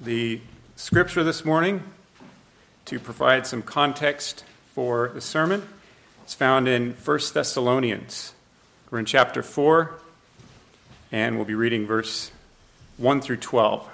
The scripture this morning, to provide some context for the sermon, is found in 1 Thessalonians. We're in chapter 4, and we'll be reading verse 1 through 12.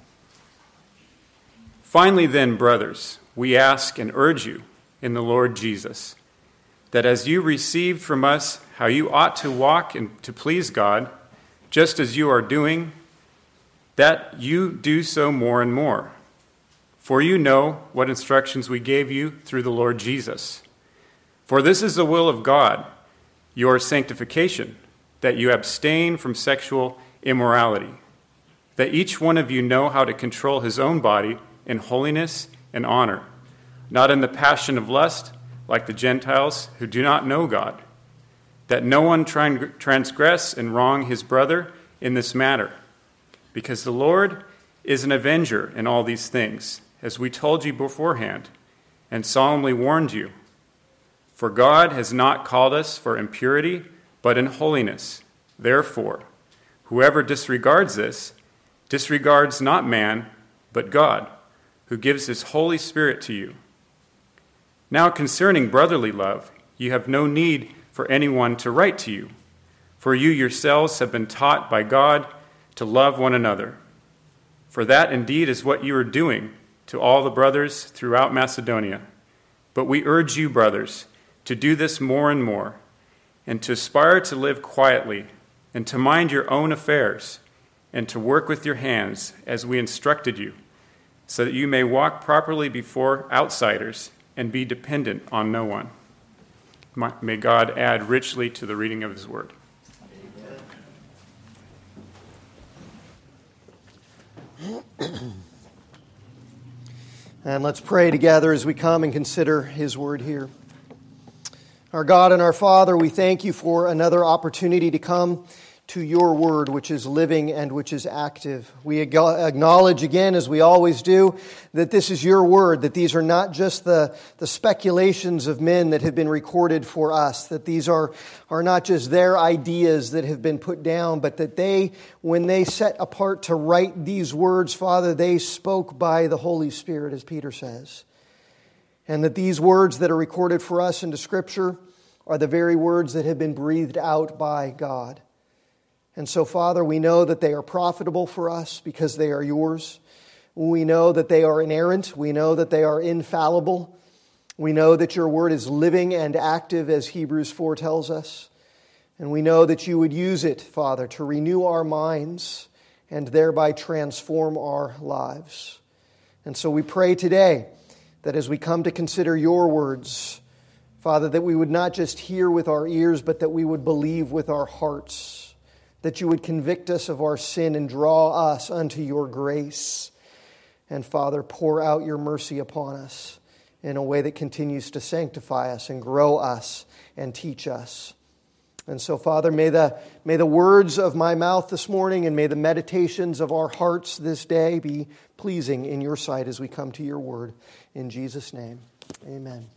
Finally then, brothers, we ask and urge you in the Lord Jesus, that as you received from us how you ought to walk and to please God, just as you are doing, that you do so more and more. For you know what instructions we gave you through the Lord Jesus. For this is the will of God, your sanctification, that you abstain from sexual immorality, that each one of you know how to control his own body in holiness and honor, not in the passion of lust, like the Gentiles who do not know God, that no one transgress and wrong his brother in this matter, because the Lord is an avenger in all these things, as we told you beforehand and solemnly warned you. For God has not called us for impurity, but in holiness. Therefore, whoever disregards this, disregards not man, but God, who gives his Holy Spirit to you. Now concerning brotherly love, you have no need for anyone to write to you, for you yourselves have been taught by God to love one another. For that indeed is what you are doing to all the brothers throughout Macedonia. But we urge you, brothers, to do this more and more, and to aspire to live quietly, and to mind your own affairs, and to work with your hands as we instructed you, so that you may walk properly before outsiders and be dependent on no one. May God add richly to the reading of his word. And let's pray together as we come and consider his word here. Our God and our Father, we thank you for another opportunity to come to your word, which is living and which is active. We acknowledge again, as we always do, that this is your word, that these are not just the speculations of men that have been recorded for us, that these are not just their ideas that have been put down, but that they, when they set apart to write these words, Father, they spoke by the Holy Spirit, as Peter says. And that these words that are recorded for us into Scripture are the very words that have been breathed out by God. And so, Father, we know that they are profitable for us because they are yours. We know that they are inerrant. We know that they are infallible. We know that your word is living and active, as Hebrews 4 tells us. And we know that you would use it, Father, to renew our minds and thereby transform our lives. And so we pray today that as we come to consider your words, Father, that we would not just hear with our ears, but that we would believe with our hearts, that you would convict us of our sin and draw us unto your grace. And Father, pour out your mercy upon us in a way that continues to sanctify us and grow us and teach us. And so, Father, may the words of my mouth this morning and may the meditations of our hearts this day be pleasing in your sight as we come to your word. In Jesus' name, amen.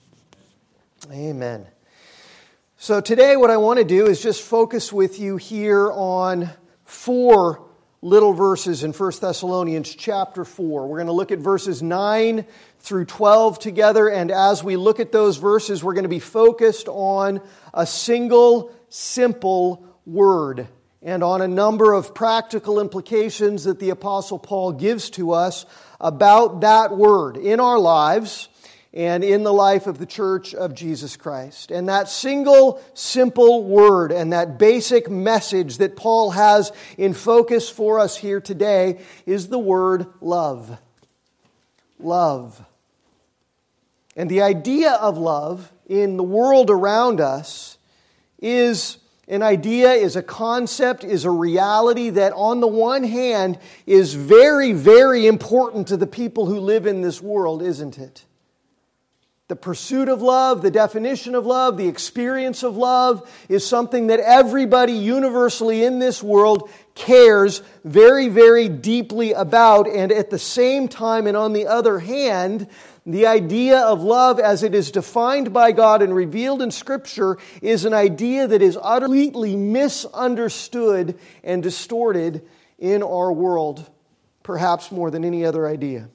Amen. So today what I want to do is just focus with you here on 4 little verses in 1 Thessalonians chapter 4. We're going to look at verses 9 through 12 together, and as we look at those verses, we're going to be focused on a single, simple word and on a number of practical implications that the Apostle Paul gives to us about that word in our lives and in the life of the Church of Jesus Christ. And that single, simple word and that basic message that Paul has in focus for us here today is the word love. Love. And the idea of love in the world around us is an idea, is a concept, is a reality that on the one hand is very, very important to the people who live in this world, isn't it? The pursuit of love, the definition of love, the experience of love is something that everybody universally in this world cares very, very deeply about. And at the same time, and on the other hand, the idea of love as it is defined by God and revealed in Scripture is an idea that is utterly misunderstood and distorted in our world. perhaps more than any other idea.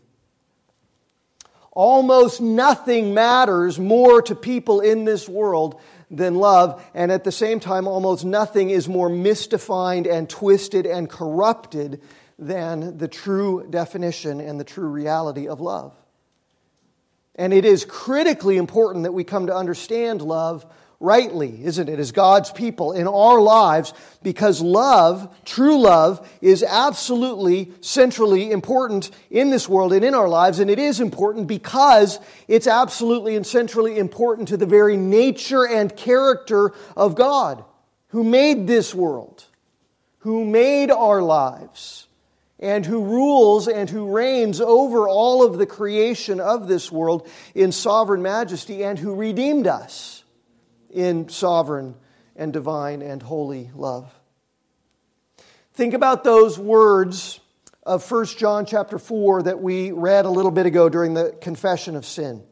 Almost nothing matters more to people in this world than love, and at the same time, almost nothing is more misdefined and twisted and corrupted than the true definition and the true reality of love. And it is critically important that we come to understand love rightly, isn't it, as God's people in our lives, because love, true love, is absolutely centrally important in this world and in our lives, and it is important because it's absolutely and centrally important to the very nature and character of God, who made this world, who made our lives, and who rules and who reigns over all of the creation of this world in sovereign majesty, and who redeemed us in sovereign and divine and holy love. Think about those words of 1 John chapter 4 that we read a little bit ago during the confession of sin.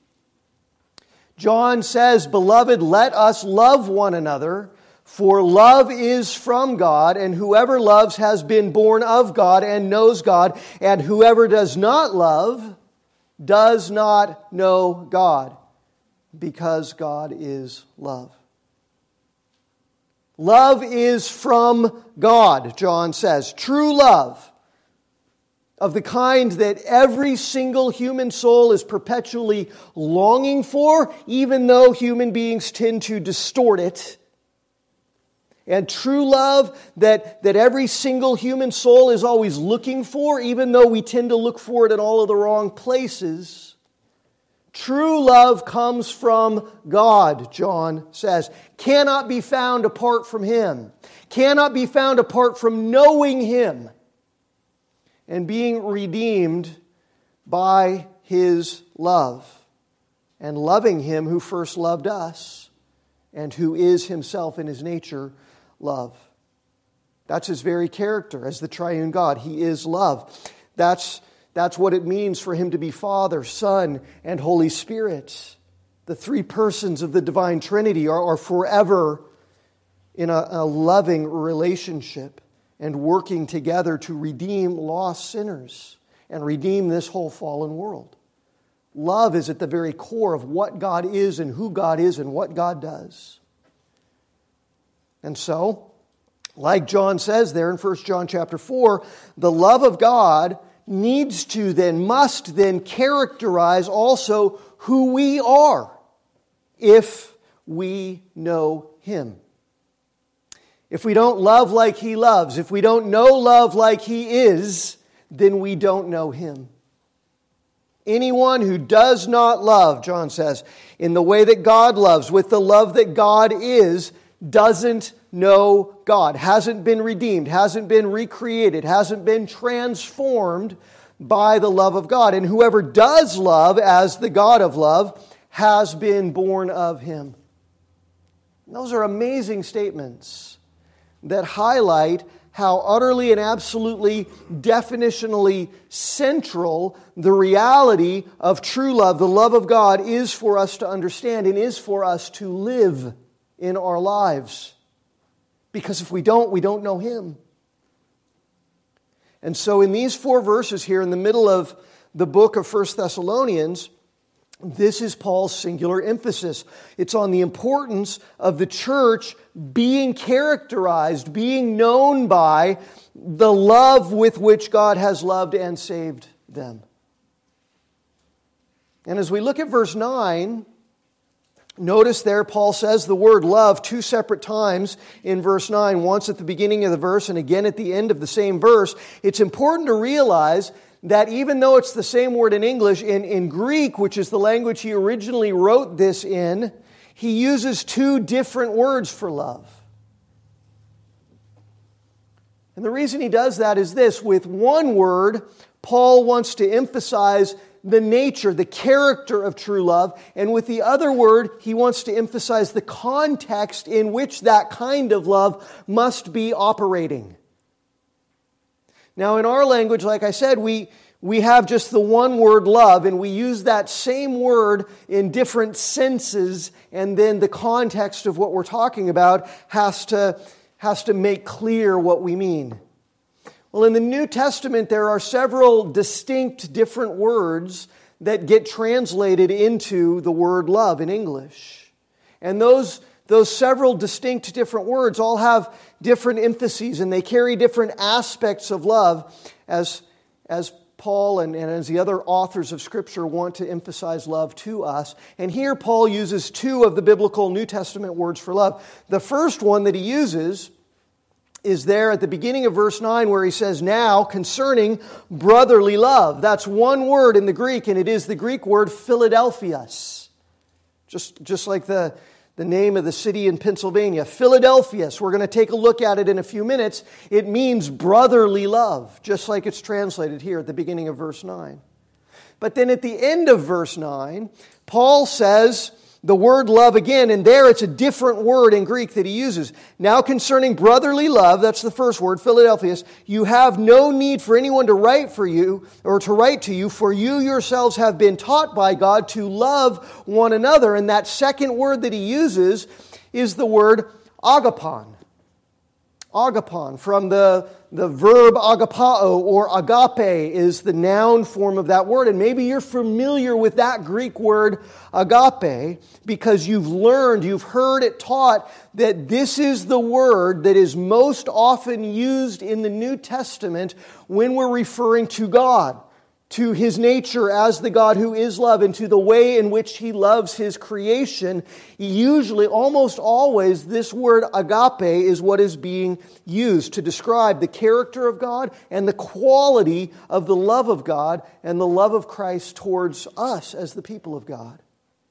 John says, "Beloved, let us love one another, for love is from God, and whoever loves has been born of God and knows God, and whoever does not love does not know God, because God is love." Love is from God, John says. True love, of the kind that every single human soul is perpetually longing for, even though human beings tend to distort it. And true love that every single human soul is always looking for, even though we tend to look for it in all of the wrong places. True love comes from God, John says. Cannot be found apart from Him. Cannot be found apart from knowing Him and being redeemed by His love and loving Him who first loved us and who is Himself in His nature love. That's His very character as the triune God. He is love. That's what it means for Him to be Father, Son, and Holy Spirit. The three persons of the divine Trinity are forever in a loving relationship and working together to redeem lost sinners and redeem this whole fallen world. Love is at the very core of what God is and who God is and what God does. And so, like John says there in 1 John chapter 4, the love of God must then characterize also who we are if we know Him. If we don't love like He loves, if we don't know love like He is, then we don't know Him. Anyone who does not love, John says, in the way that God loves, with the love that God is, doesn't know God, hasn't been redeemed, hasn't been recreated, hasn't been transformed by the love of God. And whoever does love as the God of love has been born of Him. And those are amazing statements that highlight how utterly and absolutely definitionally central the reality of true love, the love of God, is for us to understand and is for us to live in our lives. Because if we don't know Him. And so in these 4 verses here in the middle of the book of 1 Thessalonians, this is Paul's singular emphasis. It's on the importance of the church being characterized, being known by the love with which God has loved and saved them. And as we look at verse 9, notice there Paul says the word love 2 separate times in verse 9, once at the beginning of the verse and again at the end of the same verse. It's important to realize that even though it's the same word in English, in Greek, which is the language he originally wrote this in, he uses 2 different words for love. And the reason he does that is this: with one word, Paul wants to emphasize the nature, the character of true love, and with the other word, he wants to emphasize the context in which that kind of love must be operating. Now, in our language, like I said, we have just the one word love, and we use that same word in different senses, and then the context of what we're talking about has to make clear what we mean. Well, in the New Testament, there are several distinct different words that get translated into the word love in English. And those several distinct different words all have different emphases, and they carry different aspects of love as Paul and as the other authors of Scripture want to emphasize love to us. And here Paul uses two of the biblical New Testament words for love. The first one that he uses is there at the beginning of verse 9 where he says, now concerning brotherly love. That's one word in the Greek, and it is the Greek word Philadelphias. Just like the name of the city in Pennsylvania, Philadelphias. We're going to take a look at it in a few minutes. It means brotherly love, just like it's translated here at the beginning of verse 9. But then at the end of verse 9, Paul says the word love again, and there it's a different word in Greek that he uses. Now concerning brotherly love, that's the first word, Philadelphias, you have no need for anyone to write for you or to write to you, for you yourselves have been taught by God to love one another. And that second word that he uses is the word agapon. Agapon, from the verb agapao or agape is the noun form of that word. And maybe you're familiar with that Greek word agape because you've heard it taught that this is the word that is most often used in the New Testament when we're referring to God, to His nature as the God who is love, and to the way in which He loves His creation. Usually, almost always, this word agape is what is being used to describe the character of God and the quality of the love of God and the love of Christ towards us as the people of God.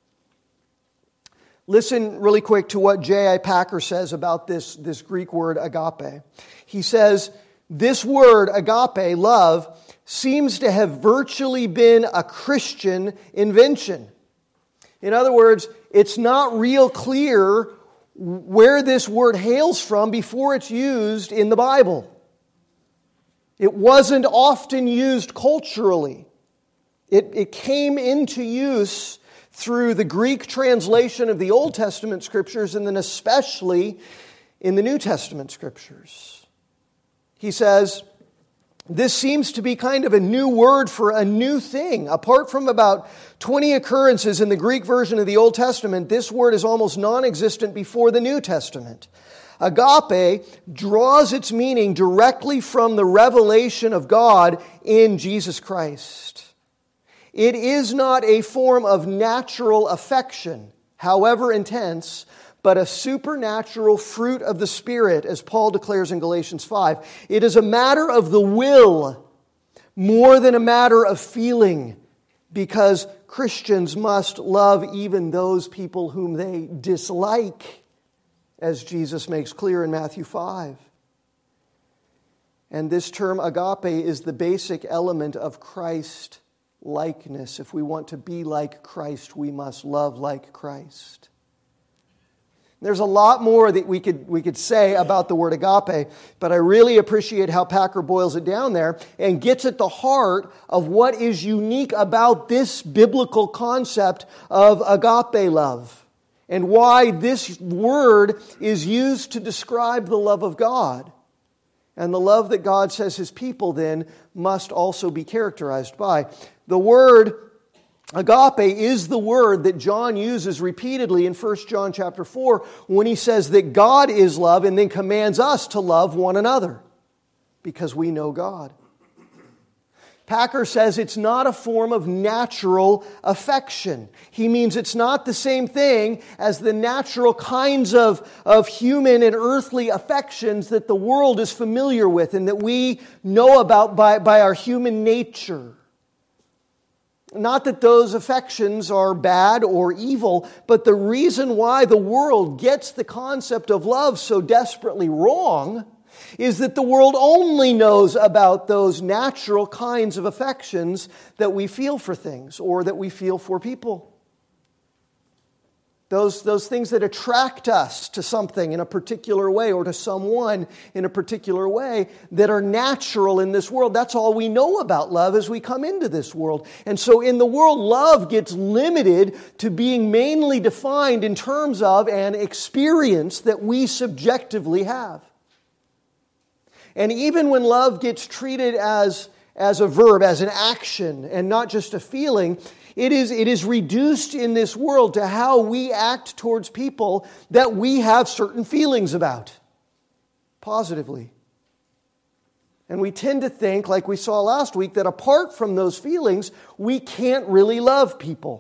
Listen really quick to what J.I. Packer says about this Greek word agape. He says, this word agape, love, seems to have virtually been a Christian invention. In other words, it's not real clear where this word hails from before it's used in the Bible. It wasn't often used culturally. It came into use through the Greek translation of the Old Testament Scriptures and then especially in the New Testament Scriptures. He says, this seems to be kind of a new word for a new thing. Apart from about 20 occurrences in the Greek version of the Old Testament, this word is almost non-existent before the New Testament. Agape draws its meaning directly from the revelation of God in Jesus Christ. It is not a form of natural affection, however intense, but a supernatural fruit of the Spirit, as Paul declares in Galatians 5. It is a matter of the will more than a matter of feeling, because Christians must love even those people whom they dislike, as Jesus makes clear in Matthew 5. And this term agape is the basic element of Christ likeness. If we want to be like Christ, we must love like Christ. There's a lot more that we could say about the word agape, but I really appreciate how Packer boils it down there and gets at the heart of what is unique about this biblical concept of agape love and why this word is used to describe the love of God. And the love that God says His people then must also be characterized by. The word agape is the word that John uses repeatedly in 1 John chapter 4 when he says that God is love and then commands us to love one another because we know God. Packer says it's not a form of natural affection. He means it's not the same thing as the natural kinds of human and earthly affections that the world is familiar with and that we know about by our human nature. Not that those affections are bad or evil, but the reason why the world gets the concept of love so desperately wrong is that the world only knows about those natural kinds of affections that we feel for things or that we feel for people. Those things that attract us to something in a particular way or to someone in a particular way that are natural in this world. That's all we know about love as we come into this world. And so in the world, love gets limited to being mainly defined in terms of an experience that we subjectively have. And even when love gets treated as a verb, as an action, and not just a feeling, it is reduced in this world to how we act towards people that we have certain feelings about, positively. And we tend to think, like we saw last week, that apart from those feelings, we can't really love people.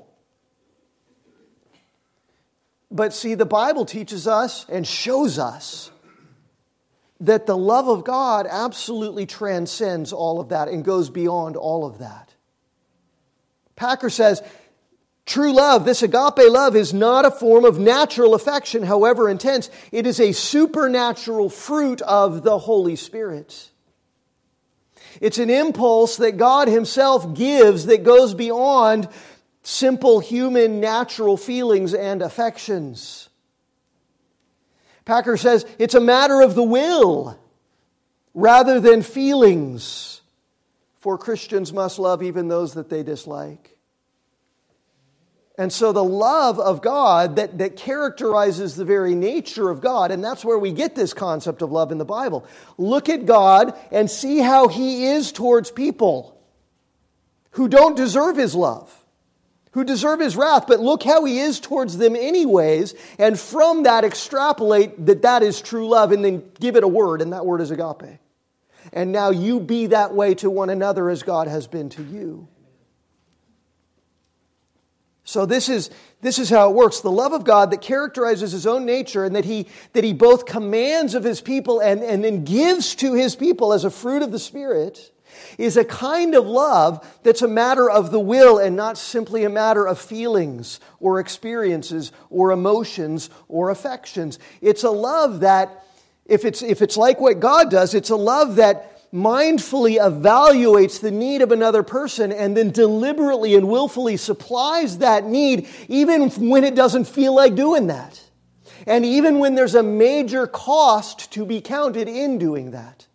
But see, the Bible teaches us and shows us that the love of God absolutely transcends all of that and goes beyond all of that. Packer says, true love, this agape love, is not a form of natural affection, however intense. It is a supernatural fruit of the Holy Spirit. It's an impulse that God Himself gives that goes beyond simple human natural feelings and affections. Packer says it's a matter of the will rather than feelings, for Christians must love even those that they dislike. And so the love of God that characterizes the very nature of God, and that's where we get this concept of love in the Bible. Look at God and see how He is towards people who don't deserve His love, who deserve His wrath, but look how He is towards them anyways, and from that extrapolate that is true love, and then give it a word, and that word is agape. And now you be that way to one another as God has been to you. So this is how it works. The love of God that characterizes His own nature and that He both commands of His people and then gives to His people as a fruit of the Spirit is a kind of love that's a matter of the will and not simply a matter of feelings or experiences or emotions or affections. It's a love that, if it's like what God does, it's a love that mindfully evaluates the need of another person and then deliberately and willfully supplies that need even when it doesn't feel like doing that. And even when there's a major cost to be counted in doing that.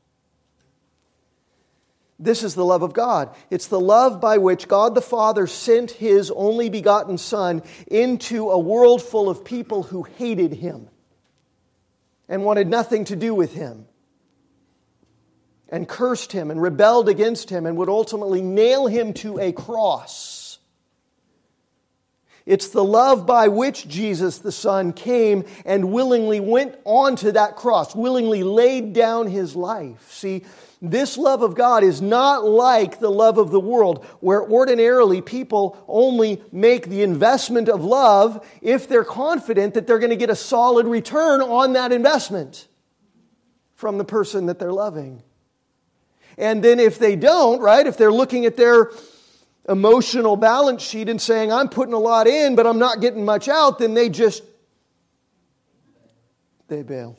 This is the love of God. It's the love by which God the Father sent His only begotten Son into a world full of people who hated Him and wanted nothing to do with Him, and cursed Him and rebelled against Him and would ultimately nail Him to a cross. It's the love by which Jesus the Son came and willingly went onto that cross, willingly laid down His life. See, this love of God is not like the love of the world, where ordinarily people only make the investment of love if they're confident that they're going to get a solid return on that investment from the person that they're loving. And then if they don't, right, if they're looking at their emotional balance sheet and saying, I'm putting a lot in, but I'm not getting much out, then they bail.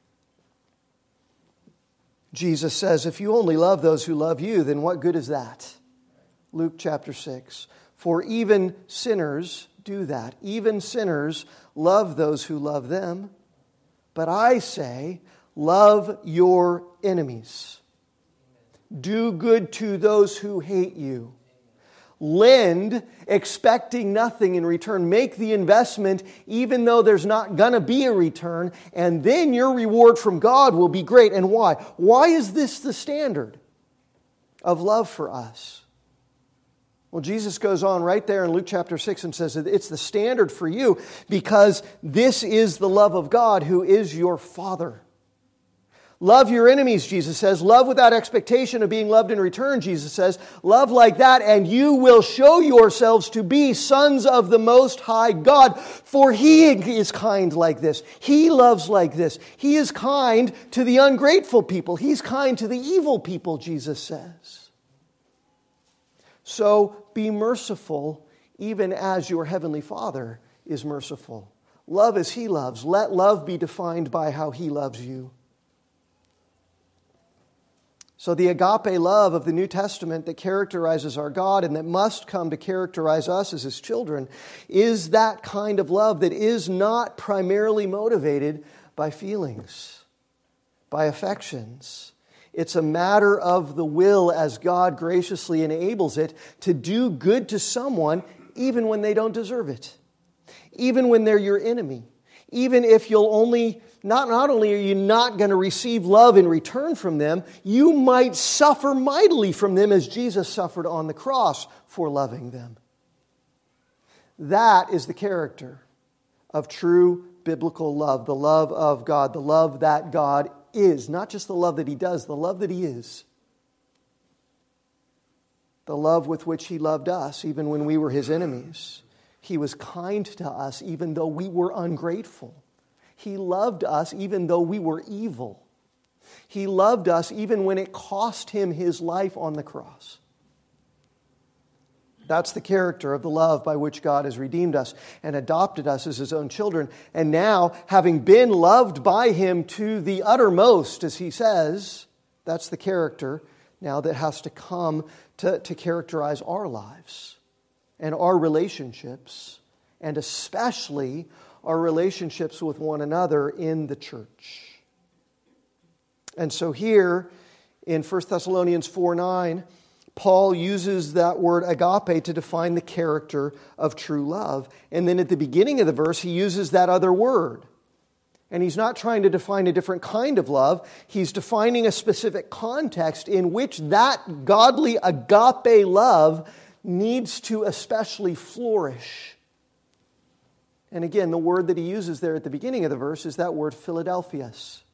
Jesus says, if you only love those who love you, then what good is that? Luke chapter 6. For even sinners do that. Even sinners love those who love them. But I say, love your enemies. Do good to those who hate you. Lend, expecting nothing in return. Make the investment even though there's not going to be a return. And then your reward from God will be great. And why? Why is this the standard of love for us? Well, Jesus goes on right there in Luke chapter 6 and says that it's the standard for you because this is the love of God who is your Father. Love your enemies, Jesus says. Love without expectation of being loved in return, Jesus says. Love like that, and you will show yourselves to be sons of the Most High God. For He is kind like this. He loves like this. He is kind to the ungrateful people. He's kind to the evil people, Jesus says. So be merciful, even as your Heavenly Father is merciful. Love as He loves. Let love be defined by how He loves you. So the agape love of the New Testament that characterizes our God and that must come to characterize us as His children is that kind of love that is not primarily motivated by feelings, by affections. It's a matter of the will as God graciously enables it to do good to someone even when they don't deserve it, even when they're your enemy, even if you'll only, not only are you not going to receive love in return from them, you might suffer mightily from them as Jesus suffered on the cross for loving them. That is the character of true biblical love, the love of God, the love that God is. Not just the love that He does, the love that He is. The love with which He loved us even when we were His enemies. He was kind to us even though we were ungrateful. He loved us even though we were evil. He loved us even when it cost Him His life on the cross. That's the character of the love by which God has redeemed us and adopted us as His own children. And now, having been loved by Him to the uttermost, as He says, that's the character now that has to come to characterize our lives and our relationships, and especially our relationships with one another in the church. And so here in 1 Thessalonians 4:9, Paul uses that word agape to define the character of true love. And then at the beginning of the verse, he uses that other word. And he's not trying to define a different kind of love. He's defining a specific context in which that godly agape love needs to especially flourish. And again, the word that he uses there at the beginning of the verse is that word Philadelphias.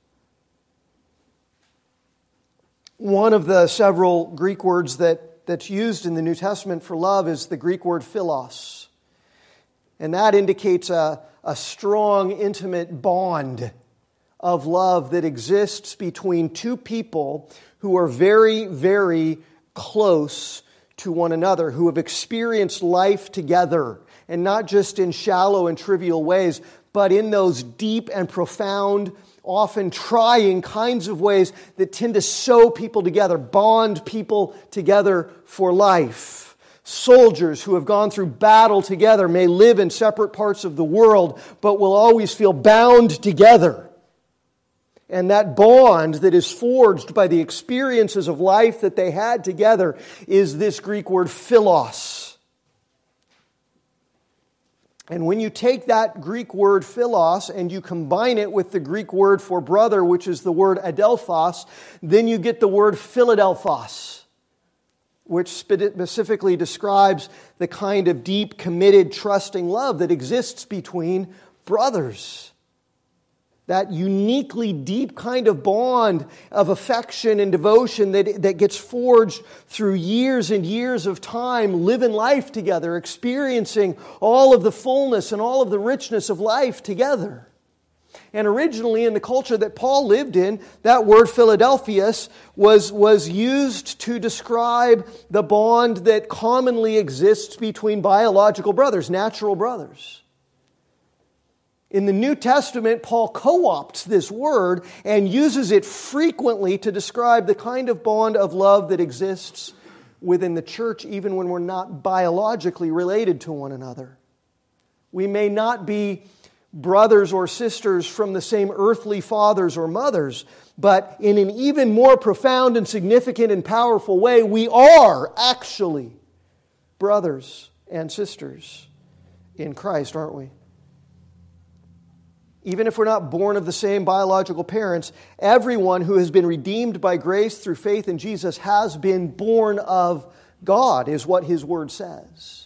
One of the several Greek words that's used in the New Testament for love is the Greek word philos. And that indicates a strong, intimate bond of love that exists between two people who are very, very close to one another, who have experienced life together, and not just in shallow and trivial ways, but in those deep and profound, often trying kinds of ways that tend to sew people together, bond people together for life. Soldiers who have gone through battle together may live in separate parts of the world, but will always feel bound together. And that bond that is forged by the experiences of life that they had together is this Greek word philos. And when you take that Greek word philos and you combine it with the Greek word for brother, which is the word adelphos, then you get the word Philadelphos, which specifically describes the kind of deep, committed, trusting love that exists between brothers. That uniquely deep kind of bond of affection and devotion that gets forged through years and years of time, living life together, experiencing all of the fullness and all of the richness of life together. And originally in the culture that Paul lived in, that word Philadelphias was used to describe the bond that commonly exists between biological brothers, natural brothers. In the New Testament, Paul co-opts this word and uses it frequently to describe the kind of bond of love that exists within the church, even when we're not biologically related to one another. We may not be brothers or sisters from the same earthly fathers or mothers, but in an even more profound and significant and powerful way, we are actually brothers and sisters in Christ, aren't we? Even if we're not born of the same biological parents, everyone who has been redeemed by grace through faith in Jesus has been born of God, is what His Word says.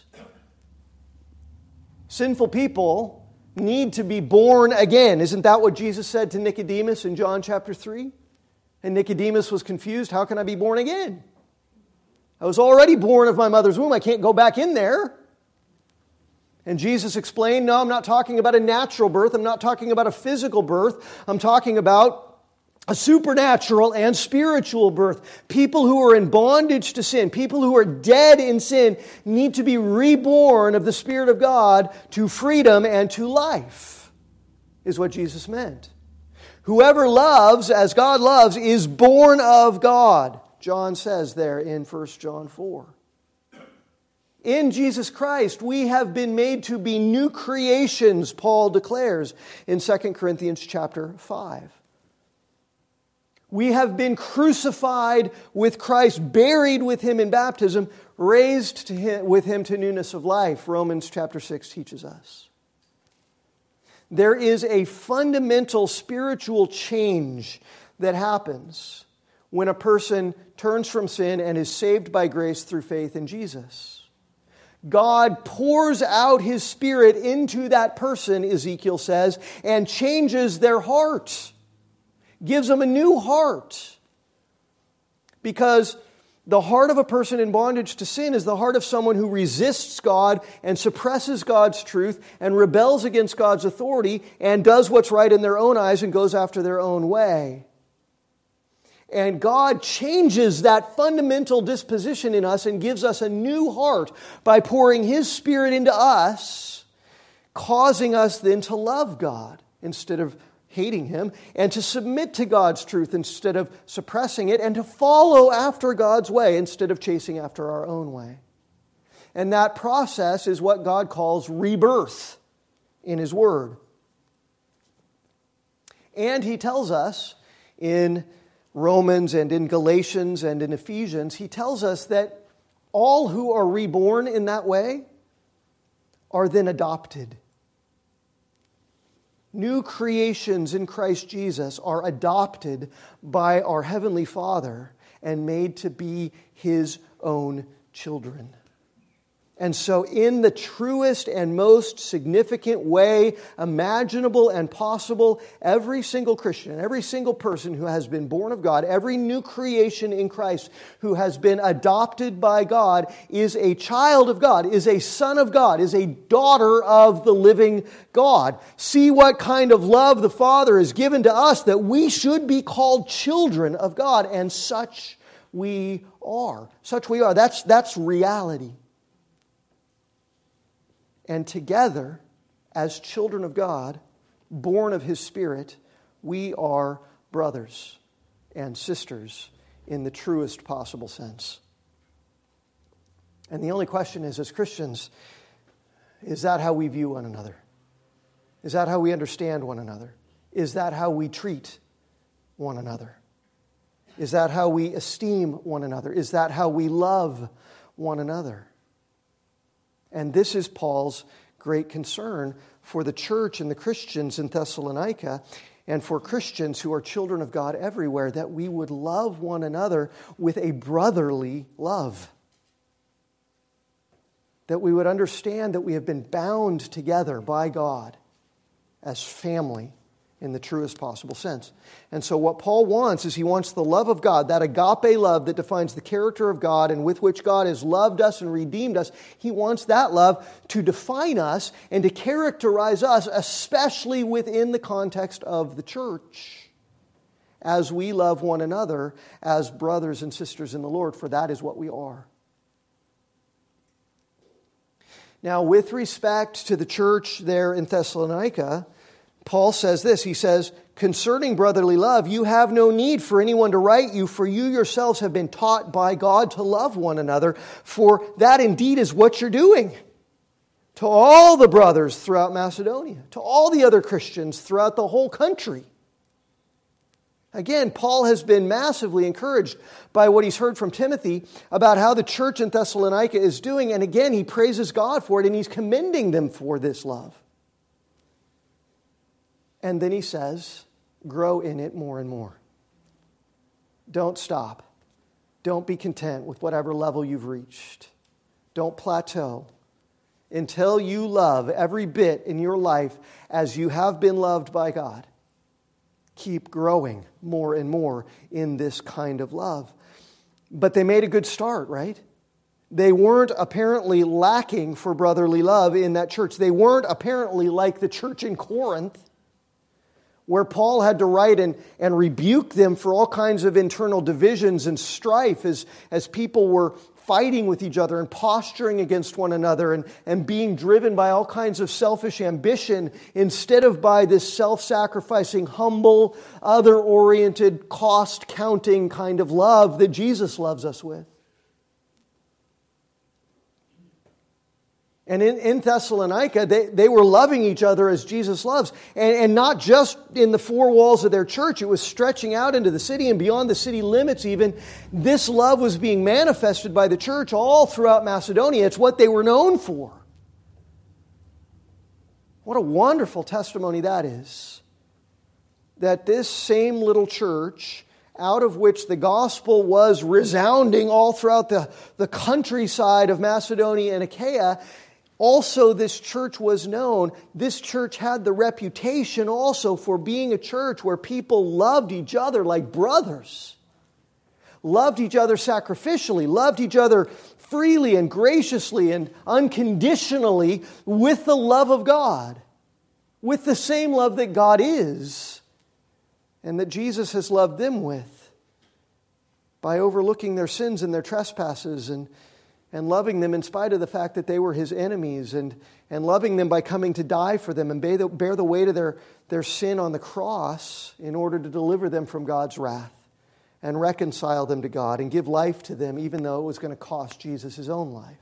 Sinful people need to be born again. Isn't that what Jesus said to Nicodemus in John chapter 3? And Nicodemus was confused. How can I be born again? I was already born of my mother's womb. I can't go back in there. And Jesus explained, no, I'm not talking about a natural birth. I'm not talking about a physical birth. I'm talking about a supernatural and spiritual birth. People who are in bondage to sin, people who are dead in sin, need to be reborn of the Spirit of God to freedom and to life, is what Jesus meant. Whoever loves as God loves is born of God, John says there in 1 John 4. In Jesus Christ, we have been made to be new creations, Paul declares in 2 Corinthians chapter 5. We have been crucified with Christ, buried with Him in baptism, raised with Him to newness of life, Romans chapter 6 teaches us. there is a fundamental spiritual change that happens when a person turns from sin and is saved by grace through faith in Jesus. God pours out His Spirit into that person, Ezekiel says, and changes their heart, gives them a new heart. Because the heart of a person in bondage to sin is the heart of someone who resists God and suppresses God's truth and rebels against God's authority and does what's right in their own eyes and goes after their own way. And God changes that fundamental disposition in us and gives us a new heart by pouring His Spirit into us, causing us then to love God instead of hating Him, and to submit to God's truth instead of suppressing it, and to follow after God's way instead of chasing after our own way. And that process is what God calls rebirth in His Word. And He tells us in Romans and in Galatians and in Ephesians, He tells us that all who are reborn in that way are then adopted. New creations in Christ Jesus are adopted by our Heavenly Father and made to be His own children. And so in the truest and most significant way imaginable and possible, every single Christian, every single person who has been born of God, every new creation in Christ who has been adopted by God is a child of God, is a son of God, is a daughter of the living God. See what kind of love the Father has given to us that we should be called children of God, and such we are. Such we are. That's reality. And together, as children of God, born of His Spirit, we are brothers and sisters in the truest possible sense. And the only question is, as Christians, is that how we view one another? Is that how we understand one another? Is that how we treat one another? Is that how we esteem one another? Is that how we love one another? And this is Paul's great concern for the church and the Christians in Thessalonica, and for Christians who are children of God everywhere, that we would love one another with a brotherly love. That we would understand that we have been bound together by God as family in the truest possible sense. And so what Paul wants is he wants the love of God, that agape love that defines the character of God and with which God has loved us and redeemed us. He wants that love to define us and to characterize us, especially within the context of the church, as we love one another as brothers and sisters in the Lord, for that is what we are. Now, with respect to the church there in Thessalonica, Paul says this, he says, concerning brotherly love, you have no need for anyone to write you, for you yourselves have been taught by God to love one another, for that indeed is what you're doing. To all the brothers throughout Macedonia, to all the other Christians throughout the whole country. Again, Paul has been massively encouraged by what he's heard from Timothy about how the church in Thessalonica is doing, and again, he praises God for it, and he's commending them for this love. And then he says, grow in it more and more. Don't stop. Don't be content with whatever level you've reached. Don't plateau until you love every bit in your life as you have been loved by God. Keep growing more and more in this kind of love. But they made a good start, right? They weren't apparently lacking for brotherly love in that church. They weren't apparently like the church in Corinth, where Paul had to write and rebuke them for all kinds of internal divisions and strife as people were fighting with each other and posturing against one another and being driven by all kinds of selfish ambition instead of by this self-sacrificing, humble, other-oriented, cost-counting kind of love that Jesus loves us with. And in Thessalonica, they were loving each other as Jesus loves. And not just in the four walls of their church. It was stretching out into the city and beyond the city limits even. This love was being manifested by the church all throughout Macedonia. It's what they were known for. What a wonderful testimony that is. That this same little church, out of which the gospel was resounding all throughout the countryside of Macedonia and Achaia, also this church was known. This church had the reputation also for being a church where people loved each other like brothers. Loved each other sacrificially, loved each other freely and graciously and unconditionally with the love of God, with the same love that God is and that Jesus has loved them with, by overlooking their sins and their trespasses and loving them in spite of the fact that they were His enemies, and loving them by coming to die for them and bear the weight of their sin on the cross in order to deliver them from God's wrath and reconcile them to God and give life to them, even though it was going to cost Jesus His own life.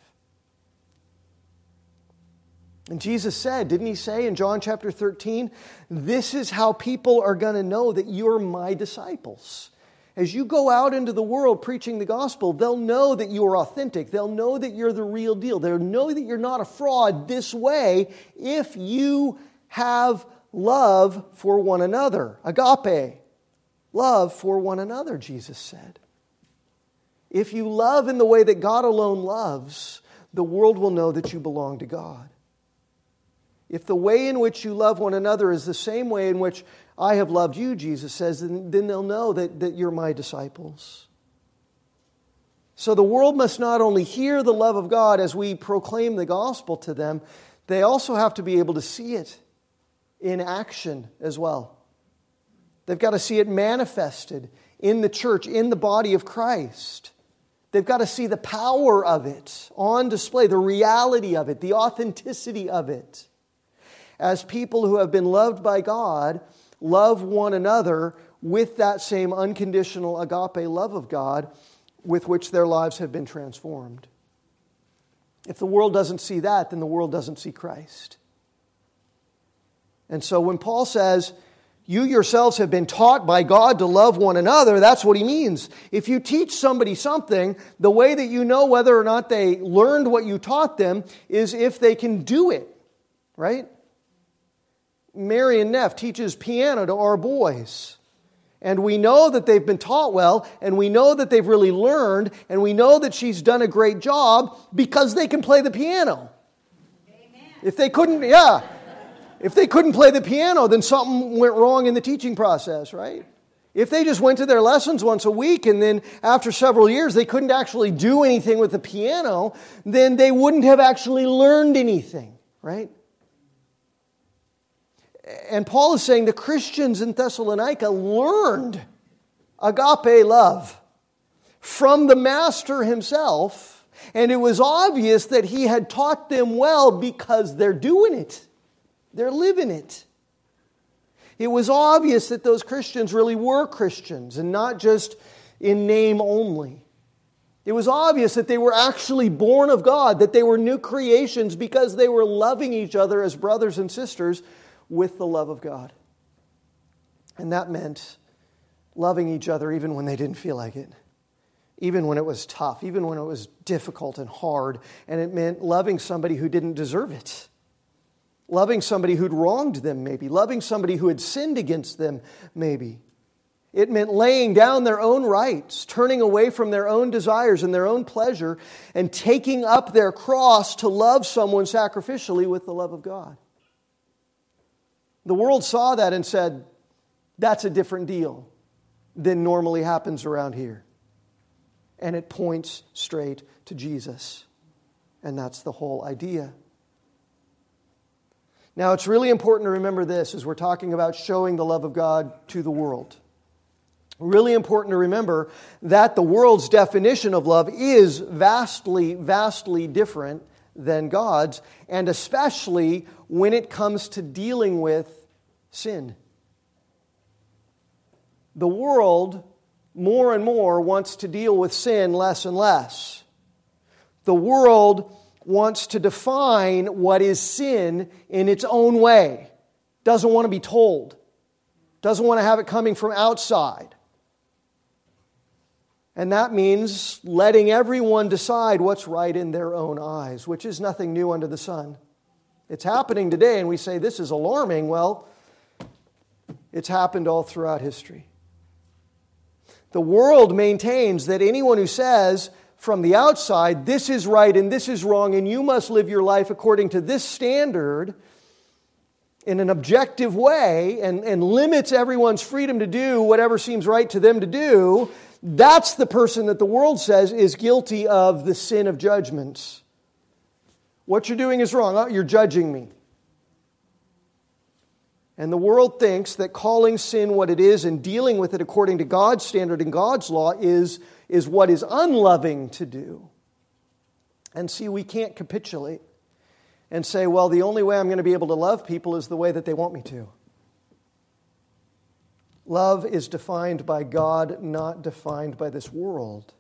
And Jesus said, didn't He say in John chapter 13, this is how people are going to know that you're my disciples. As you go out into the world preaching the gospel, they'll know that you are authentic. They'll know that you're the real deal. They'll know that you're not a fraud this way if you have love for one another. Agape. Love for one another, Jesus said. If you love in the way that God alone loves, the world will know that you belong to God. If the way in which you love one another is the same way in which I have loved you, Jesus says, then they'll know that you're my disciples. So the world must not only hear the love of God as we proclaim the gospel to them, they also have to be able to see it in action as well. They've got to see it manifested in the church, in the body of Christ. They've got to see the power of it on display, the reality of it, the authenticity of it. As people who have been loved by God, love one another with that same unconditional agape love of God with which their lives have been transformed. If the world doesn't see that, then the world doesn't see Christ. And so when Paul says, you yourselves have been taught by God to love one another, that's what he means. If you teach somebody something, the way that you know whether or not they learned what you taught them is if they can do it, right? Marion Neff teaches piano to our boys. And we know that they've been taught well, and we know that they've really learned, and we know that she's done a great job because they can play the piano. Amen. If they couldn't play the piano, then something went wrong in the teaching process, right? If they just went to their lessons once a week and then after several years they couldn't actually do anything with the piano, then they wouldn't have actually learned anything, right? And Paul is saying the Christians in Thessalonica learned agape love from the Master himself, and it was obvious that he had taught them well because they're doing it. They're living it. It was obvious that those Christians really were Christians and not just in name only. It was obvious that they were actually born of God, that they were new creations because they were loving each other as brothers and sisters with the love of God. And that meant loving each other even when they didn't feel like it. Even when it was tough, even when it was difficult and hard. And it meant loving somebody who didn't deserve it. Loving somebody who'd wronged them, maybe. Loving somebody who had sinned against them, maybe. It meant laying down their own rights, turning away from their own desires and their own pleasure, and taking up their cross to love someone sacrificially with the love of God. The world saw that and said, that's a different deal than normally happens around here. And it points straight to Jesus. And that's the whole idea. Now, it's really important to remember this as we're talking about showing the love of God to the world. Really important to remember that the world's definition of love is vastly, vastly different than God's, and especially when it comes to dealing with sin. The world, more and more, wants to deal with sin less and less. The world wants to define what is sin in its own way. Doesn't want to be told. Doesn't want to have it coming from outside. And that means letting everyone decide what's right in their own eyes, which is nothing new under the sun. It's happening today, and we say this is alarming. Well, it's happened all throughout history. The world maintains that anyone who says from the outside, this is right and this is wrong, and you must live your life according to this standard in an objective way, and limits everyone's freedom to do whatever seems right to them to do, that's the person that the world says is guilty of the sin of judgment. What you're doing is wrong. Oh, you're judging me. And the world thinks that calling sin what it is and dealing with it according to God's standard and God's law is what is unloving to do. And see, we can't capitulate and say, well, the only way I'm going to be able to love people is the way that they want me to. Love is defined by God, not defined by this world.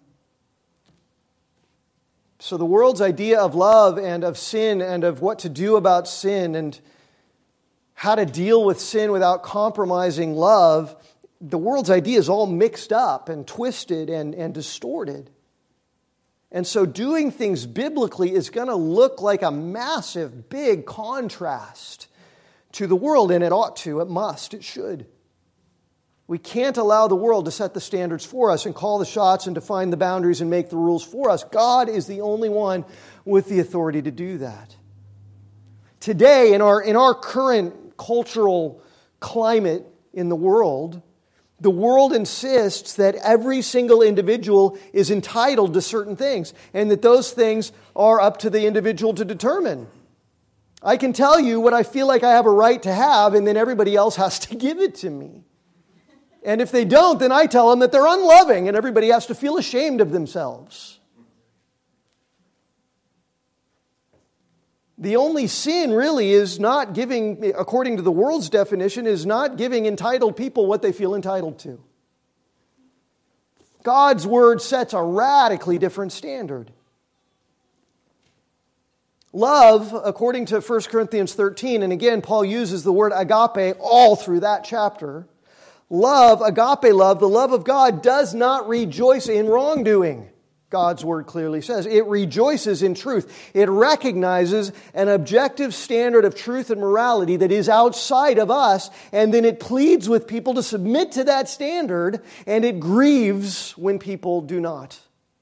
So the world's idea of love and of sin and of what to do about sin and how to deal with sin without compromising love, the world's idea is all mixed up and twisted and distorted. And so doing things biblically is going to look like a massive, big contrast to the world, and it ought to, it must, it should. We can't allow the world to set the standards for us and call the shots and define the boundaries and make the rules for us. God is the only one with the authority to do that. Today, in our current cultural climate in the world insists that every single individual is entitled to certain things, and that those things are up to the individual to determine. I can tell you what I feel like I have a right to have, and then everybody else has to give it to me. And if they don't, then I tell them that they're unloving, and everybody has to feel ashamed of themselves. The only sin really is not giving, according to the world's definition, is not giving entitled people what they feel entitled to. God's Word sets a radically different standard. Love, according to 1 Corinthians 13, and again, Paul uses the word agape all through that chapter. Love, agape love, the love of God, does not rejoice in wrongdoing. God's Word clearly says. It rejoices in truth. It recognizes an objective standard of truth and morality that is outside of us, and then it pleads with people to submit to that standard, and it grieves when people do not.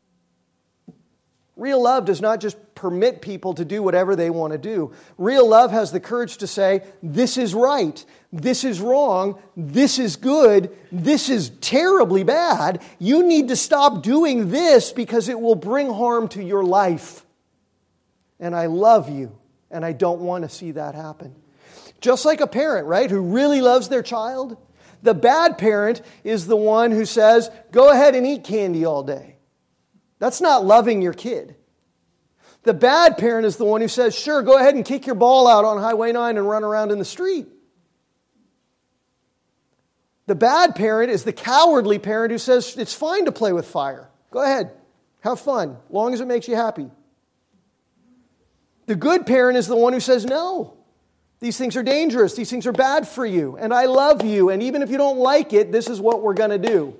Real love does not just permit people to do whatever they want to do. Real love has the courage to say, this is right, this is wrong, this is good, this is terribly bad. You need to stop doing this because it will bring harm to your life. And I love you, and I don't want to see that happen. Just like a parent, right, who really loves their child. The bad parent is the one who says, go ahead and eat candy all day. That's not loving your kid. The bad parent is the one who says, sure, go ahead and kick your ball out on Highway 9 and run around in the street. The bad parent is the cowardly parent who says, it's fine to play with fire. Go ahead, have fun, as long as it makes you happy. The good parent is the one who says, no, these things are dangerous, these things are bad for you, and I love you, and even if you don't like it, this is what we're going to do.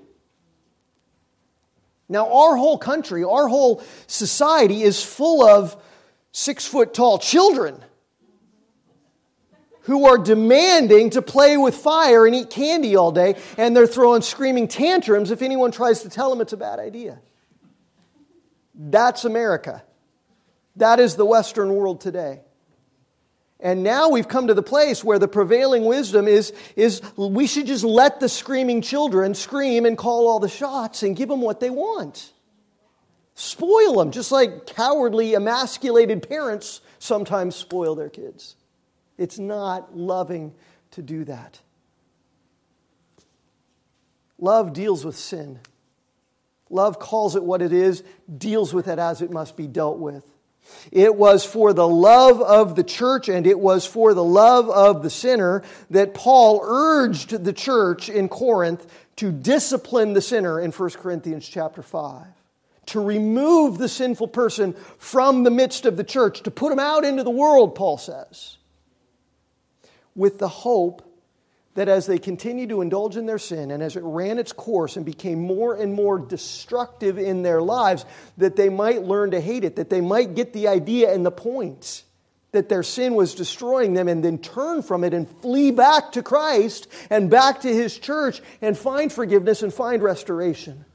Now, our whole country, our whole society is full of 6-foot-tall children who are demanding to play with fire and eat candy all day, and they're throwing screaming tantrums if anyone tries to tell them it's a bad idea. That's America. That is the Western world today. And now we've come to the place where the prevailing wisdom is we should just let the screaming children scream and call all the shots and give them what they want. Spoil them, just like cowardly, emasculated parents sometimes spoil their kids. It's not loving to do that. Love deals with sin. Love calls it what it is, deals with it as it must be dealt with. It was for the love of the church and it was for the love of the sinner that Paul urged the church in Corinth to discipline the sinner in 1 Corinthians chapter 5. To remove the sinful person from the midst of the church, to put him out into the world, Paul says. With the hope that as they continued to indulge in their sin and as it ran its course and became more and more destructive in their lives, that they might learn to hate it, that they might get the idea and the point that their sin was destroying them, and then turn from it and flee back to Christ and back to His church and find forgiveness and find restoration.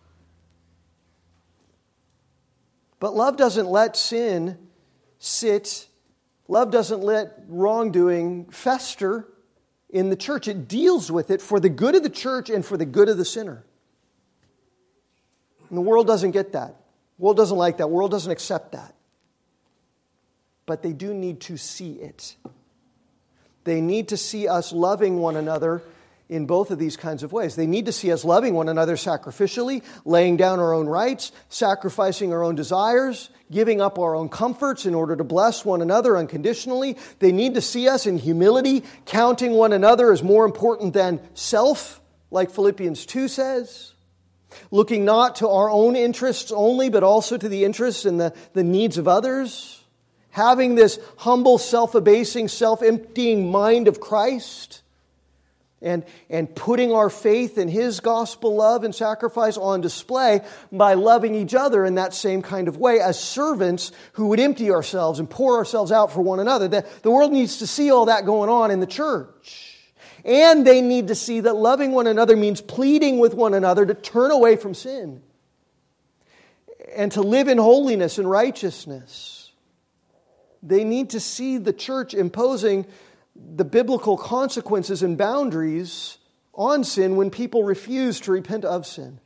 But love doesn't let sin sit. Love doesn't let wrongdoing fester in the church. It deals with it for the good of the church and for the good of the sinner. And the world doesn't get that. The world doesn't like that. The world doesn't accept that. But they do need to see it. They need to see us loving one another in both of these kinds of ways. They need to see us loving one another sacrificially, laying down our own rights, sacrificing our own desires, giving up our own comforts in order to bless one another unconditionally. They need to see us in humility, counting one another as more important than self, like Philippians 2 says. Looking not to our own interests only, but also to the interests and the needs of others. Having this humble, self-abasing, self-emptying mind of Christ. And putting our faith in His gospel love and sacrifice on display by loving each other in that same kind of way as servants who would empty ourselves and pour ourselves out for one another. The world needs to see all that going on in the church. And they need to see that loving one another means pleading with one another to turn away from sin and to live in holiness and righteousness. They need to see the church imposing the biblical consequences and boundaries on sin when people refuse to repent of sin.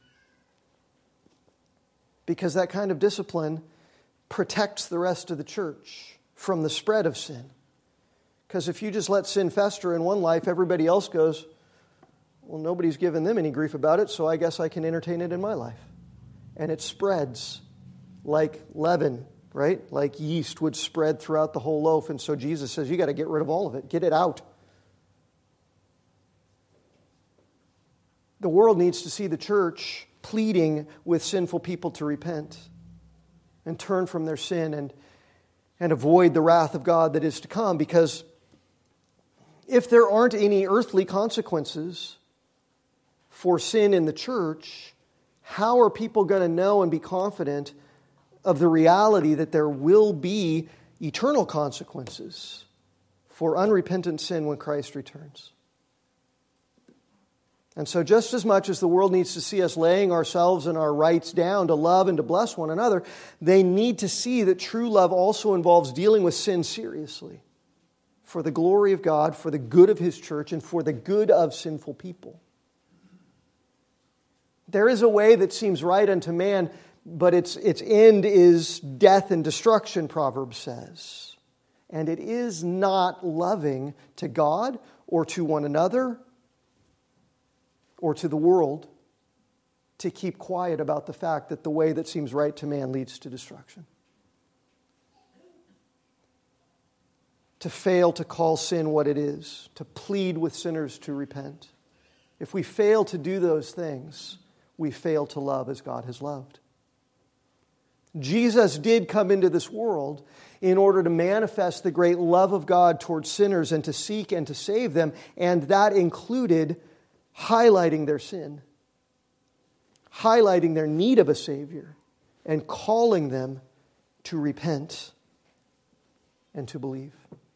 Because that kind of discipline protects the rest of the church from the spread of sin. Because if you just let sin fester in one life, everybody else goes, well, nobody's given them any grief about it, so I guess I can entertain it in my life. And it spreads like leaven, right? Like yeast would spread throughout the whole loaf. And so Jesus says, you got to get rid of all of it. Get it out. The world needs to see the church pleading with sinful people to repent and turn from their sin and avoid the wrath of God that is to come. Because if there aren't any earthly consequences for sin in the church, how are people going to know and be confident of the reality that there will be eternal consequences for unrepentant sin when Christ returns? And so just as much as the world needs to see us laying ourselves and our rights down to love and to bless one another, they need to see that true love also involves dealing with sin seriously for the glory of God, for the good of His church, and for the good of sinful people. There is a way that seems right unto man, but its end is death and destruction, Proverbs says. And it is not loving to God or to one another or to the world to keep quiet about the fact that the way that seems right to man leads to destruction. To fail to call sin what it is, to plead with sinners to repent. If we fail to do those things, we fail to love as God has loved. Jesus did come into this world in order to manifest the great love of God towards sinners and to seek and to save them, and that included highlighting their sin, highlighting their need of a Savior, and calling them to repent and to believe.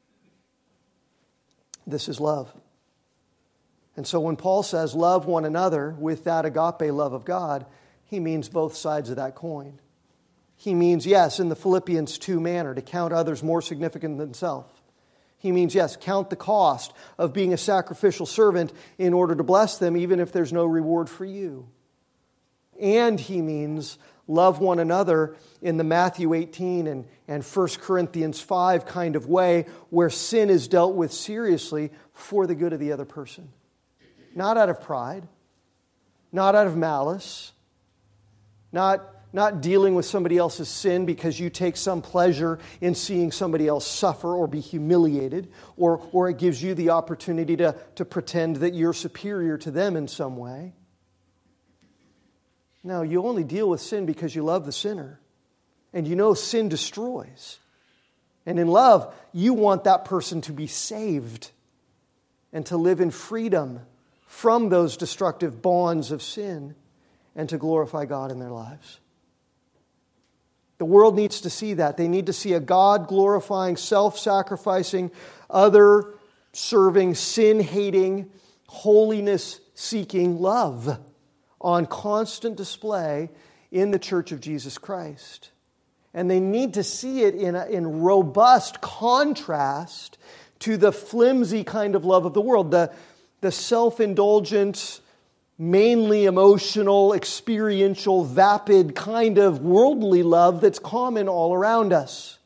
This is love. And so when Paul says love one another with that agape love of God, he means both sides of that coin. He means, yes, in the Philippians 2 manner, to count others more significant than self. He means, yes, count the cost of being a sacrificial servant in order to bless them, even if there's no reward for you. And he means love one another in the Matthew 18 and 1 Corinthians 5 kind of way, where sin is dealt with seriously for the good of the other person. Not out of pride, not out of malice, not dealing with somebody else's sin because you take some pleasure in seeing somebody else suffer or be humiliated, or it gives you the opportunity to pretend that you're superior to them in some way. No, you only deal with sin because you love the sinner. And you know sin destroys. And in love, you want that person to be saved and to live in freedom from those destructive bonds of sin and to glorify God in their lives. The world needs to see that. They need to see a God-glorifying, self-sacrificing, other-serving, sin-hating, holiness-seeking love on constant display in the Church of Jesus Christ. And they need to see it in robust contrast to the flimsy kind of love of the world, the self-indulgent, mainly emotional, experiential, vapid kind of worldly love that's common all around us.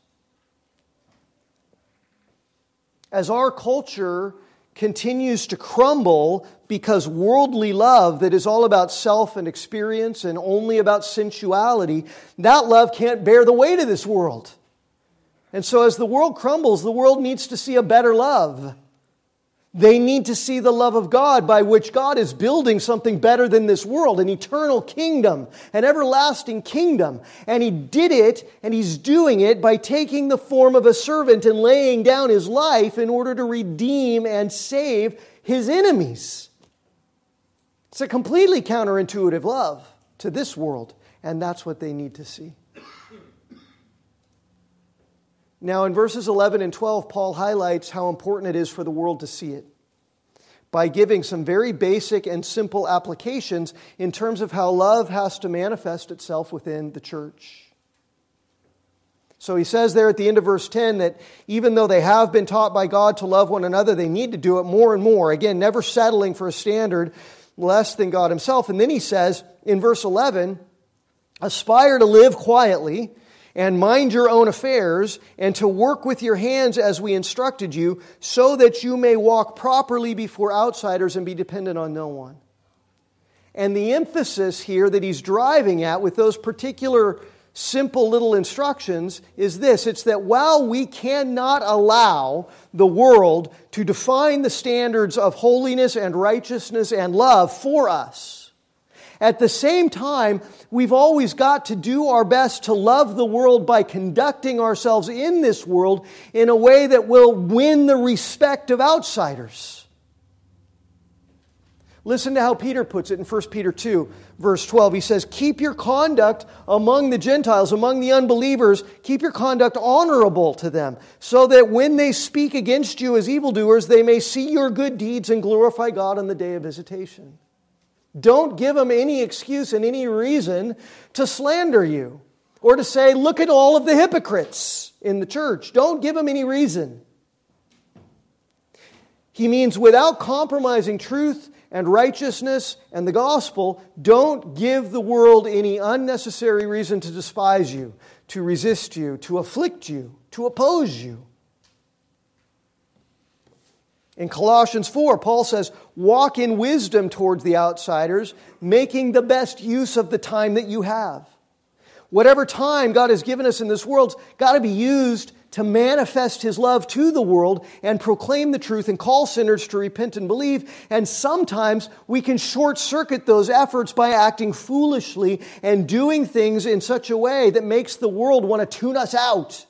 As our culture continues to crumble because worldly love that is all about self and experience and only about sensuality, that love can't bear the weight of this world. And so as the world crumbles, the world needs to see a better love. They need to see the love of God by which God is building something better than this world, an eternal kingdom, an everlasting kingdom. And He did it, and He's doing it by taking the form of a servant and laying down His life in order to redeem and save His enemies. It's a completely counterintuitive love to this world, and that's what they need to see. Now, in verses 11 and 12, Paul highlights how important it is for the world to see it by giving some very basic and simple applications in terms of how love has to manifest itself within the church. So he says there at the end of verse 10 that even though they have been taught by God to love one another, they need to do it more and more. Again, never settling for a standard less than God Himself. And then he says in verse 11, aspire to live quietly and mind your own affairs, and to work with your hands as we instructed you, so that you may walk properly before outsiders and be dependent on no one. And the emphasis here that he's driving at with those particular simple little instructions is this. It's that while we cannot allow the world to define the standards of holiness and righteousness and love for us, at the same time, we've always got to do our best to love the world by conducting ourselves in this world in a way that will win the respect of outsiders. Listen to how Peter puts it in 1 Peter 2, verse 12. He says, keep your conduct among the Gentiles, among the unbelievers, keep your conduct honorable to them, so that when they speak against you as evildoers, they may see your good deeds and glorify God on the day of visitation. Don't give them any excuse and any reason to slander you or to say, look at all of the hypocrites in the church. Don't give them any reason. He means without compromising truth and righteousness and the gospel, don't give the world any unnecessary reason to despise you, to resist you, to afflict you, to oppose you. In Colossians 4, Paul says, walk in wisdom towards the outsiders, making the best use of the time that you have. Whatever time God has given us in this world's got to be used to manifest His love to the world and proclaim the truth and call sinners to repent and believe. And sometimes we can short-circuit those efforts by acting foolishly and doing things in such a way that makes the world want to tune us out,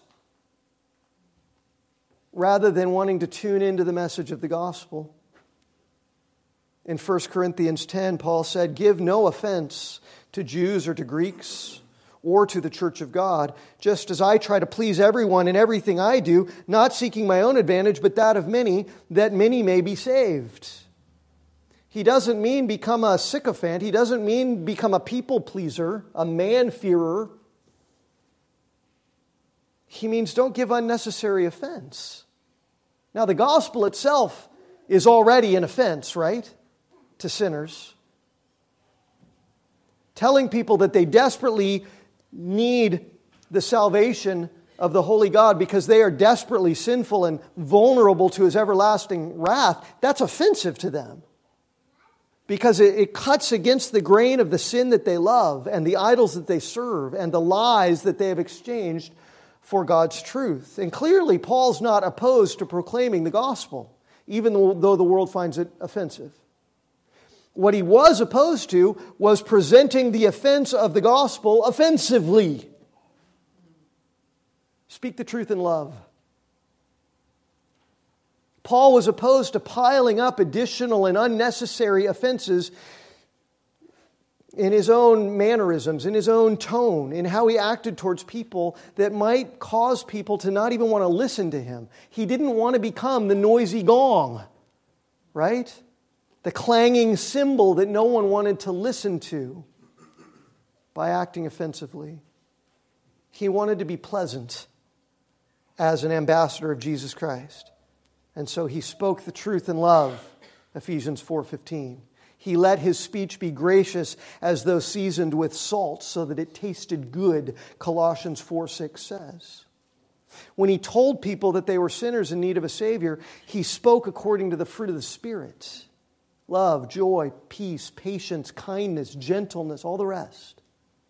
rather than wanting to tune into the message of the gospel. In 1 Corinthians 10, Paul said, give no offense to Jews or to Greeks or to the church of God, just as I try to please everyone in everything I do, not seeking my own advantage, but that of many, that many may be saved. He doesn't mean become a sycophant. He doesn't mean become a people pleaser, a man-fearer. He means don't give unnecessary offense. Now, the gospel itself is already an offense, right, to sinners. Telling people that they desperately need the salvation of the holy God because they are desperately sinful and vulnerable to His everlasting wrath, that's offensive to them. Because it cuts against the grain of the sin that they love and the idols that they serve and the lies that they have exchanged for God's truth. And clearly, Paul's not opposed to proclaiming the gospel, even though the world finds it offensive. What he was opposed to was presenting the offense of the gospel offensively. Speak the truth in love. Paul was opposed to piling up additional and unnecessary offenses in his own mannerisms, in his own tone, in how he acted towards people that might cause people to not even want to listen to him. He didn't want to become the noisy gong, right? The clanging cymbal that no one wanted to listen to by acting offensively. He wanted to be pleasant as an ambassador of Jesus Christ. And so he spoke the truth in love, Ephesians 4:15. He let his speech be gracious as though seasoned with salt so that it tasted good, Colossians 4:6 says. When he told people that they were sinners in need of a Savior, he spoke according to the fruit of the Spirit. Love, joy, peace, patience, kindness, gentleness, all the rest.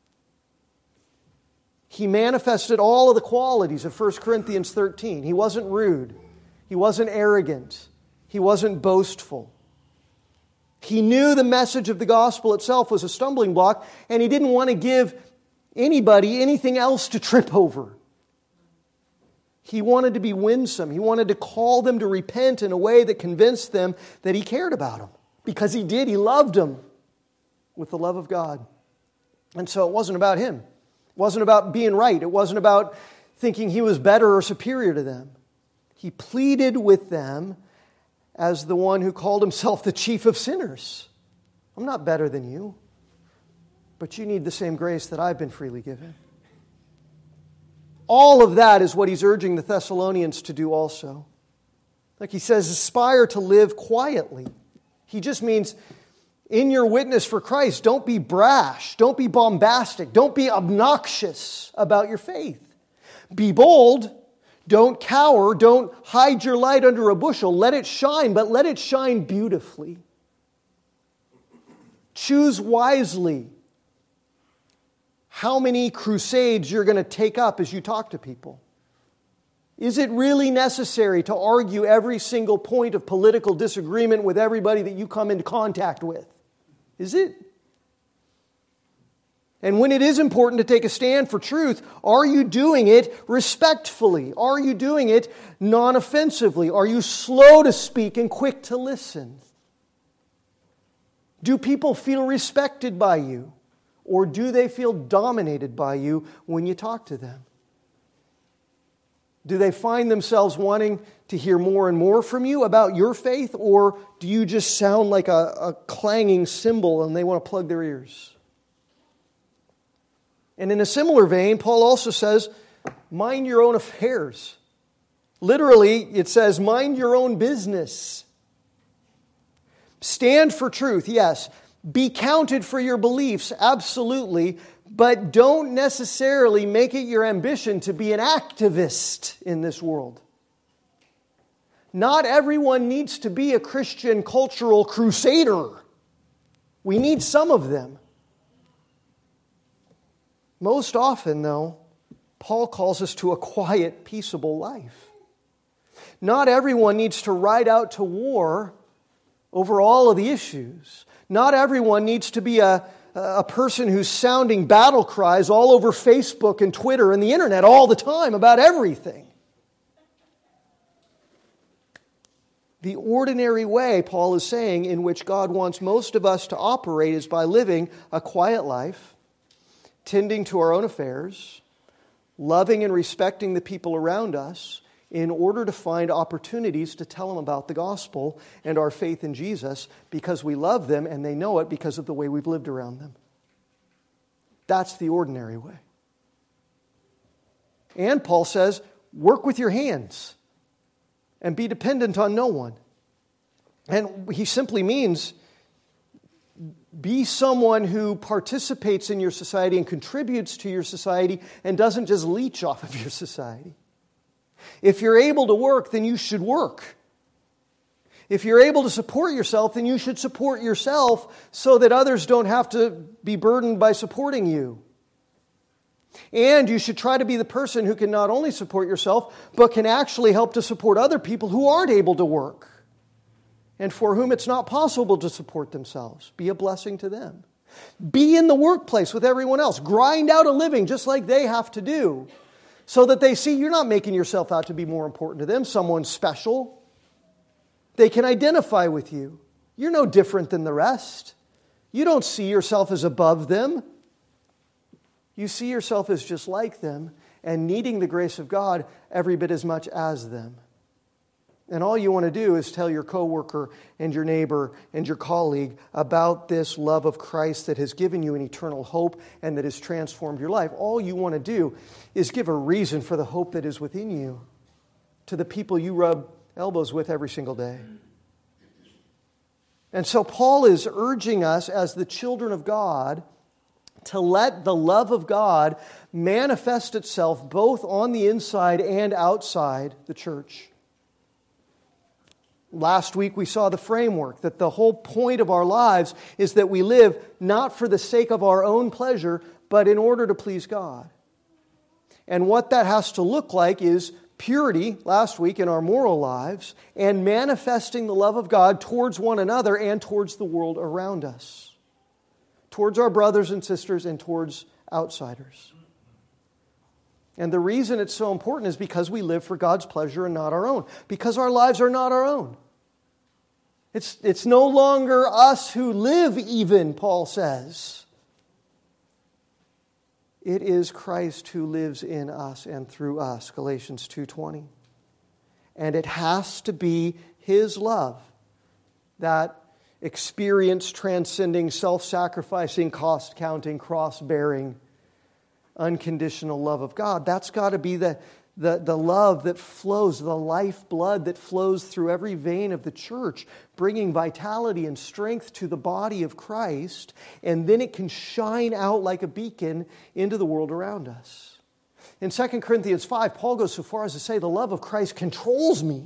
He manifested all of the qualities of 1 Corinthians 13. He wasn't rude. He wasn't arrogant. He wasn't boastful. He knew the message of the gospel itself was a stumbling block, and he didn't want to give anybody anything else to trip over. He wanted to be winsome. He wanted to call them to repent in a way that convinced them that he cared about them. Because he did. He loved them with the love of God. And so it wasn't about him. It wasn't about being right. It wasn't about thinking he was better or superior to them. He pleaded with them as the one who called himself the chief of sinners. I'm not better than you, but you need the same grace that I've been freely given. All of that is what he's urging the Thessalonians to do also. Like he says, aspire to live quietly. He just means, in your witness for Christ, don't be brash, don't be bombastic, don't be obnoxious about your faith. Be bold, don't cower, don't hide your light under a bushel. Let it shine, but let it shine beautifully. Choose wisely how many crusades you're going to take up as you talk to people. Is it really necessary to argue every single point of political disagreement with everybody that you come into contact with? Is it? And when it is important to take a stand for truth, are you doing it respectfully? Are you doing it non-offensively? Are you slow to speak and quick to listen? Do people feel respected by you? Or do they feel dominated by you when you talk to them? Do they find themselves wanting to hear more and more from you about your faith? Or do you just sound like a clanging cymbal and they want to plug their ears? And in a similar vein, Paul also says, mind your own affairs. Literally, it says, mind your own business. Stand for truth, yes. Be counted for your beliefs, absolutely. But don't necessarily make it your ambition to be an activist in this world. Not everyone needs to be a Christian cultural crusader. We need some of them. Most often, though, Paul calls us to a quiet, peaceable life. Not everyone needs to ride out to war over all of the issues. Not everyone needs to be a person who's sounding battle cries all over Facebook and Twitter and the internet all the time about everything. The ordinary way, Paul is saying, in which God wants most of us to operate is by living a quiet life, tending to our own affairs, loving and respecting the people around us in order to find opportunities to tell them about the gospel and our faith in Jesus because we love them and they know it because of the way we've lived around them. That's the ordinary way. And Paul says, work with your hands and be dependent on no one. And he simply means be someone who participates in your society and contributes to your society and doesn't just leech off of your society. If you're able to work, then you should work. If you're able to support yourself, then you should support yourself so that others don't have to be burdened by supporting you. And you should try to be the person who can not only support yourself, but can actually help to support other people who aren't able to work and for whom it's not possible to support themselves. Be a blessing to them. Be in the workplace with everyone else. Grind out a living just like they have to do so that they see you're not making yourself out to be more important to them, someone special. They can identify with you. You're no different than the rest. You don't see yourself as above them. You see yourself as just like them and needing the grace of God every bit as much as them. And all you want to do is tell your coworker and your neighbor and your colleague about this love of Christ that has given you an eternal hope and that has transformed your life. All you want to do is give a reason for the hope that is within you to the people you rub elbows with every single day. And so Paul is urging us as the children of God to let the love of God manifest itself both on the inside and outside the church. Last week we saw the framework that the whole point of our lives is that we live not for the sake of our own pleasure, but in order to please God. And what that has to look like is purity, last week, in our moral lives, and manifesting the love of God towards one another and towards the world around us, towards our brothers and sisters and towards outsiders. And the reason it's so important is because we live for God's pleasure and not our own. Because our lives are not our own. It's no longer us who live even, Paul says. It is Christ who lives in us and through us, Galatians 2:20. And it has to be His love, that experience transcending, self-sacrificing, cost-counting, cross-bearing, unconditional love of God. That's got to be the love that flows, the lifeblood that flows through every vein of the church, bringing vitality and strength to the body of Christ, and then it can shine out like a beacon into the world around us. In 2 Corinthians 5, Paul goes so far as to say, the love of Christ controls me.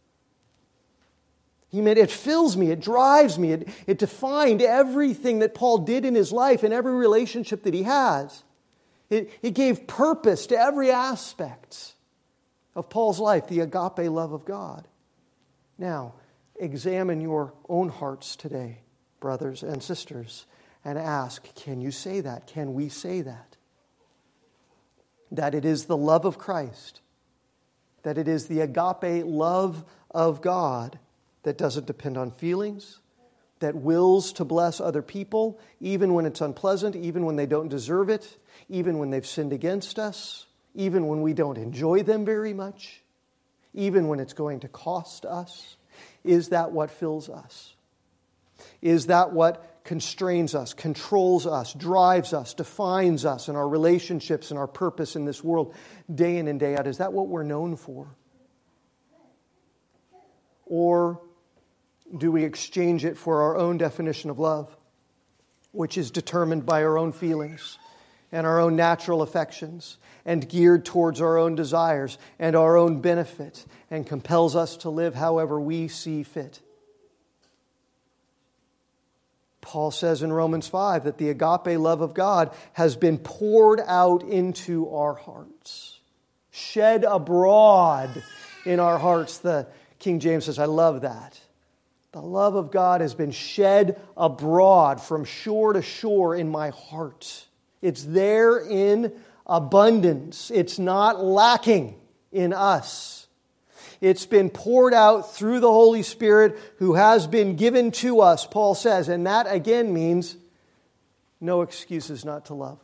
He meant it fills me, it drives me, it defined everything that Paul did in his life and every relationship that he has. It gave purpose to every aspect of Paul's life, the agape love of God. Now, examine your own hearts today, brothers and sisters, and ask, can you say that? Can we say that? That it is the love of Christ, that it is the agape love of God that doesn't depend on feelings, that wills to bless other people, even when it's unpleasant, even when they don't deserve it, even when they've sinned against us, even when we don't enjoy them very much, even when it's going to cost us. Is that what fills us? Is that what constrains us, controls us, drives us, defines us in our relationships and our purpose in this world day in and day out? Is that what we're known for? Or do we exchange it for our own definition of love, which is determined by our own feelings and our own natural affections and geared towards our own desires and our own benefit and compels us to live however we see fit? Paul says in Romans 5 that the agape love of God has been poured out into our hearts, shed abroad in our hearts. The King James says, I love that. The love of God has been shed abroad from shore to shore in my heart. It's there in abundance. It's not lacking in us. It's been poured out through the Holy Spirit who has been given to us, Paul says. And that again means no excuses not to love.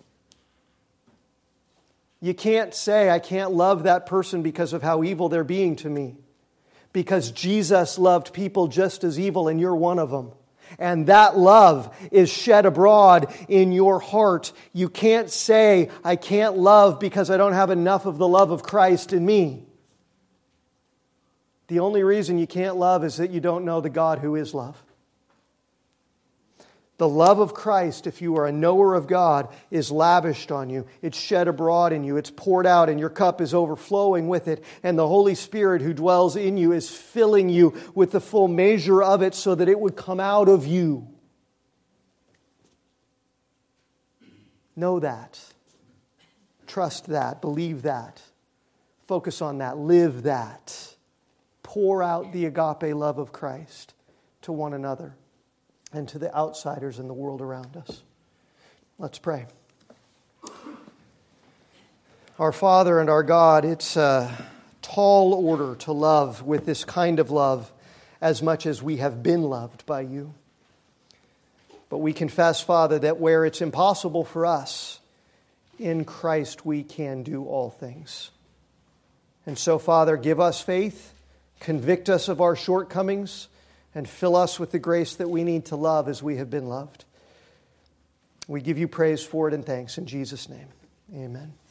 You can't say, I can't love that person because of how evil they're being to me. Because Jesus loved people just as evil and you're one of them. And that love is shed abroad in your heart. You can't say, I can't love because I don't have enough of the love of Christ in me. The only reason you can't love is that you don't know the God who is love. The love of Christ, if you are a knower of God, is lavished on you. It's shed abroad in you. It's poured out and your cup is overflowing with it. And the Holy Spirit who dwells in you is filling you with the full measure of it so that it would come out of you. Know that. Trust that. Believe that. Focus on that. Live that. Pour out the agape love of Christ to one another and to the outsiders in the world around us. Let's pray. Our Father and our God, it's a tall order to love with this kind of love as much as we have been loved by you. But we confess, Father, that where it's impossible for us, in Christ we can do all things. And so, Father, give us faith, convict us of our shortcomings, and fill us with the grace that we need to love as we have been loved. We give you praise for it and thanks in Jesus' name. Amen.